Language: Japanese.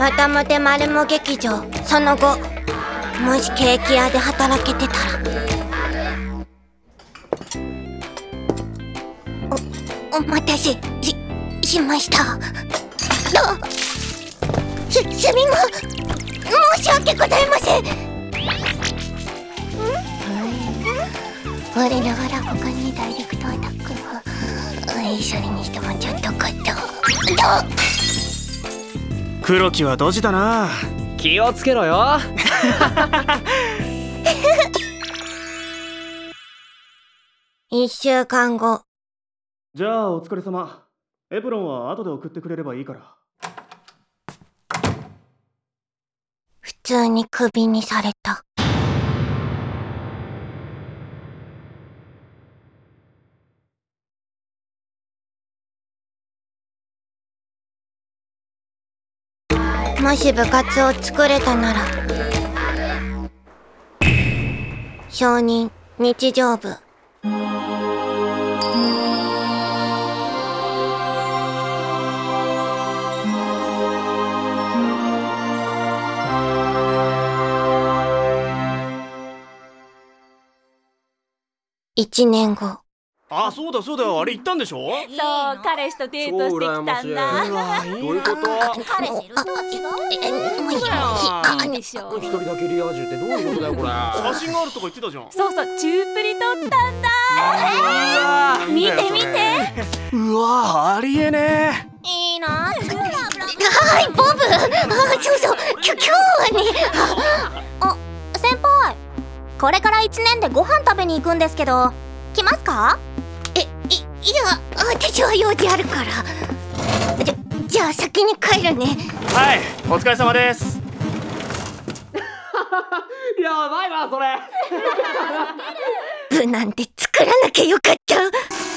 またもてマルモ劇場その後、もしケーキ屋で働けてたら。お待たせしました。すみま申し訳ございません。我ながら他にダイレクトアタックをそれにしてもちょっと黒木はドジだな。 気をつけろよ。 1週間後。 じゃあお疲れ様。エプロンは後で送ってくれればいいから。 普通にクビにされた。もし部活を作れたなら、承認日常部。1年後。 あ、そうだそうだ、あれ言ったんでしょ。 そう、彼氏とデートしてきたんだ。 どういうこと？ 彼氏いると違うよ。いいでしょ。 一人だけリア充ってどういうことだよこれ。 写真があるとか言ってたじゃん。 そうそう、チュープリ撮ったんだ。見て見て。 うわ、ありえねいいな。 はい、ボブ。そう今日はね。 先輩、これから1年でご飯食べに行くんですけど、来ますか？ いや、私は用事あるから。じゃあ先に帰るね。 はい、お疲れ様です。 やばいわそれ。 部なんて作らなきゃよかった。